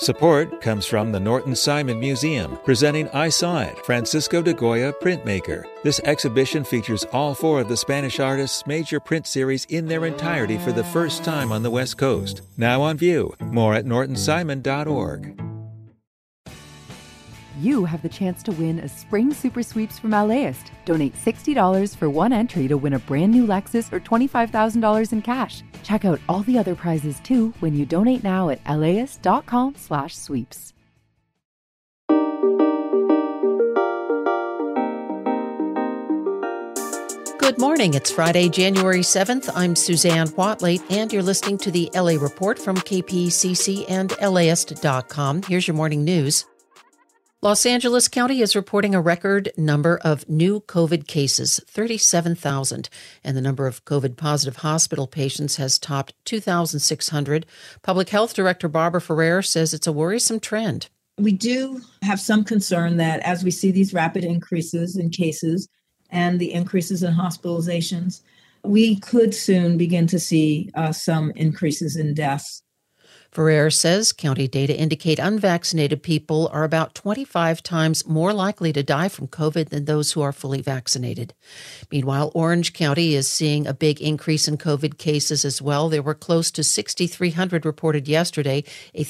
Support comes from the Norton Simon Museum, presenting I Saw It, Francisco de Goya Printmaker. This exhibition features all 4 of the Spanish artist's major print series in their entirety for the first time on the West Coast. Now on view. More at nortonsimon.org. You have the chance to win a Spring Super Sweeps from LAist. Donate $60 for one entry to win a brand new Lexus or $25,000 in cash. Check out all the other prizes too when you donate now at laist.com/sweeps. Good morning. It's Friday, January 7th. I'm Suzanne Watley, and you're listening to the LA Report from KPCC and LAist.com. Here's your morning news. Los Angeles County is reporting a record number of new COVID cases, 37,000, and the number of COVID-positive hospital patients has topped 2,600. Public Health Director Barbara Ferrer says it's a worrisome trend. We do have some concern that as we see these rapid increases in cases and the increases in hospitalizations, we could soon begin to see some increases in deaths. Ferrer says county data indicate unvaccinated people are about 25 times more likely to die from COVID than those who are fully vaccinated. Meanwhile, Orange County is seeing a big increase in COVID cases as well. There were close to 6,300 reported yesterday, a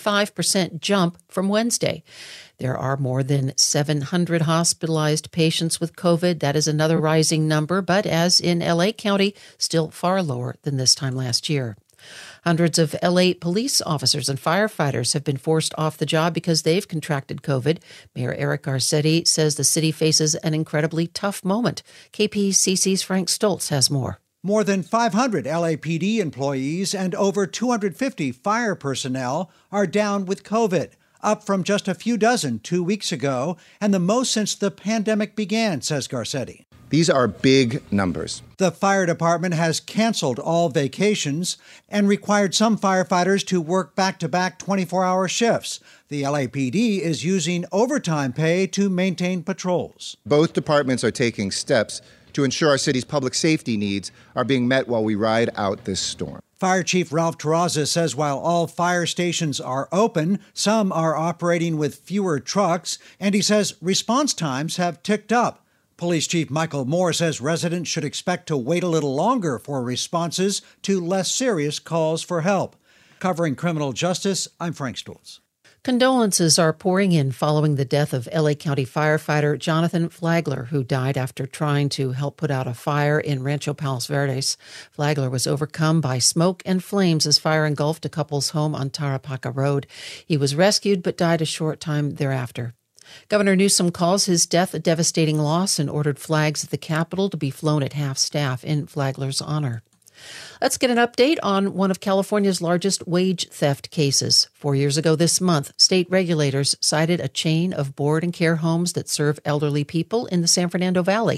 35% jump from Wednesday. There are more than 700 hospitalized patients with COVID. That is another rising number, but as in LA County, still far lower than this time last year. Hundreds of LA police officers and firefighters have been forced off the job because they've contracted COVID. Mayor Eric Garcetti says the city faces an incredibly tough moment. KPCC's Frank Stoltz has more. More than 500 LAPD employees and over 250 fire personnel are down with COVID, up from just a few dozen 2 weeks ago, and the most since the pandemic began, says Garcetti. These are big numbers. The fire department has canceled all vacations and required some firefighters to work back-to-back 24-hour shifts. The LAPD is using overtime pay to maintain patrols. Both departments are taking steps to ensure our city's public safety needs are being met while we ride out this storm. Fire Chief Ralph Terraza says while all fire stations are open, some are operating with fewer trucks, and he says response times have ticked up. Police Chief Michael Moore says residents should expect to wait a little longer for responses to less serious calls for help. Covering criminal justice, I'm Frank Stoltz. Condolences are pouring in following the death of LA County firefighter Jonathan Flagler, who died after trying to help put out a fire in Rancho Palos Verdes. Flagler was overcome by smoke and flames as fire engulfed a couple's home on Tarapaca Road. He was rescued but died a short time thereafter. Governor Newsom calls his death a devastating loss and ordered flags at the Capitol to be flown at half-staff in Flagler's honor. Let's get an update on one of California's largest wage theft cases. 4 years ago this month, state regulators cited a chain of board and care homes that serve elderly people in the San Fernando Valley.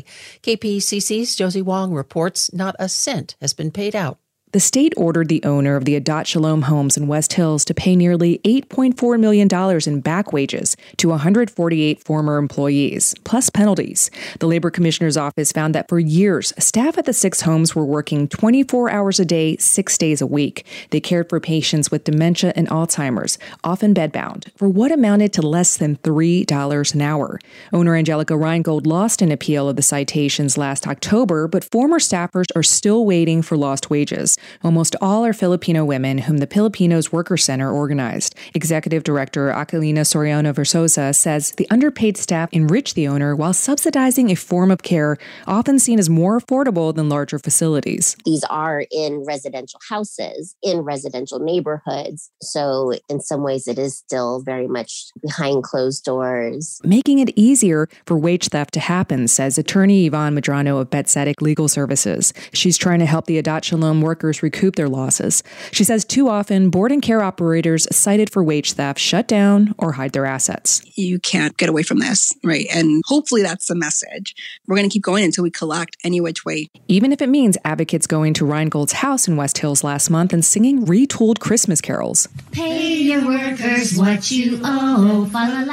KPCC's Josie Wong reports not a cent has been paid out. The state ordered the owner of the Adat Shalom homes in West Hills to pay nearly $8.4 million in back wages to 148 former employees, plus penalties. The Labor Commissioner's office found that for years, staff at the 6 homes were working 24 hours a day, 6 days a week. They cared for patients with dementia and Alzheimer's, often bedbound, for what amounted to less than $3 an hour. Owner Angelica Reingold lost an appeal of the citations last October, but former staffers are still waiting for lost wages. Almost all are Filipino women whom the Filipinos Worker Center organized. Executive Director Aquilina Soriano Versosa says the underpaid staff enrich the owner while subsidizing a form of care often seen as more affordable than larger facilities. These are in residential houses, in residential neighborhoods. So in some ways, it is still very much behind closed doors. Making it easier for wage theft to happen, says attorney Yvonne Medrano of Betzetic Legal Services. She's trying to help the Adat Shalom workers recoup their losses. She says too often, board and care operators cited for wage theft shut down or hide their assets. You can't get away from this, right? And hopefully that's the message. We're going to keep going until we collect any which way. Even if it means advocates going to Reingold's house in West Hills last month and singing retooled Christmas carols. Pay your workers what you owe. Fa la la la la.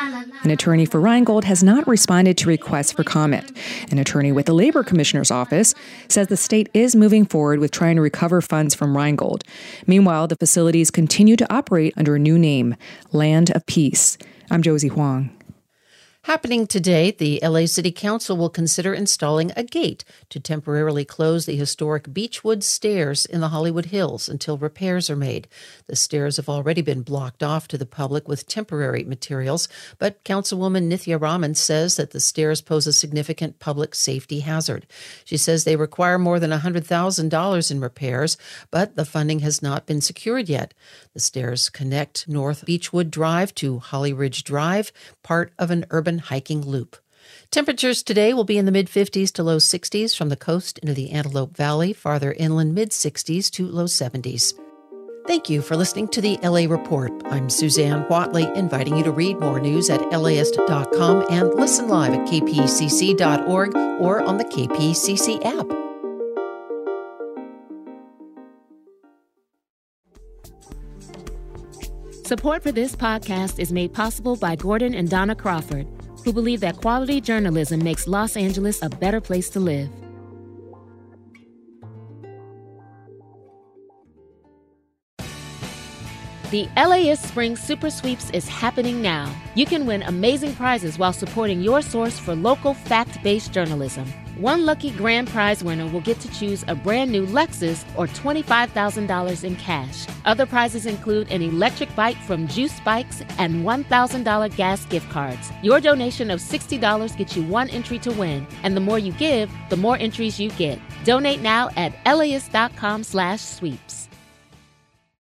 An attorney for Rheingold has not responded to requests for comment. An attorney with the Labor Commissioner's office says the state is moving forward with trying to recover funds from Rheingold. Meanwhile, the facilities continue to operate under a new name, Land of Peace. I'm Josie Huang. Happening today, the LA City Council will consider installing a gate to temporarily close the historic Beechwood Stairs in the Hollywood Hills until repairs are made. The stairs have already been blocked off to the public with temporary materials, but Councilwoman Nithya Raman says that the stairs pose a significant public safety hazard. She says they require more than $100,000 in repairs, but the funding has not been secured yet. The stairs connect North Beechwood Drive to Holly Ridge Drive, part of an urban hiking loop. Temperatures today will be in the mid-50s to low 60s from the coast into the Antelope Valley, farther inland mid-60s to low 70s. Thank you for listening to the LA Report. I'm Suzanne Whatley, inviting you to read more news at LAist.com and listen live at kpcc.org or on the KPCC app. Support for this podcast is made possible by Gordon and Donna Crawford, who believe that quality journalism makes Los Angeles a better place to live. The LAist Spring Super Sweeps is happening now. You can win amazing prizes while supporting your source for local fact-based journalism. One lucky grand prize winner will get to choose a brand new Lexus or $25,000 in cash. Other prizes include an electric bike from Juice Bikes and $1,000 gas gift cards. Your donation of $60 gets you one entry to win, and the more you give, the more entries you get. Donate now at LAist.com/sweeps.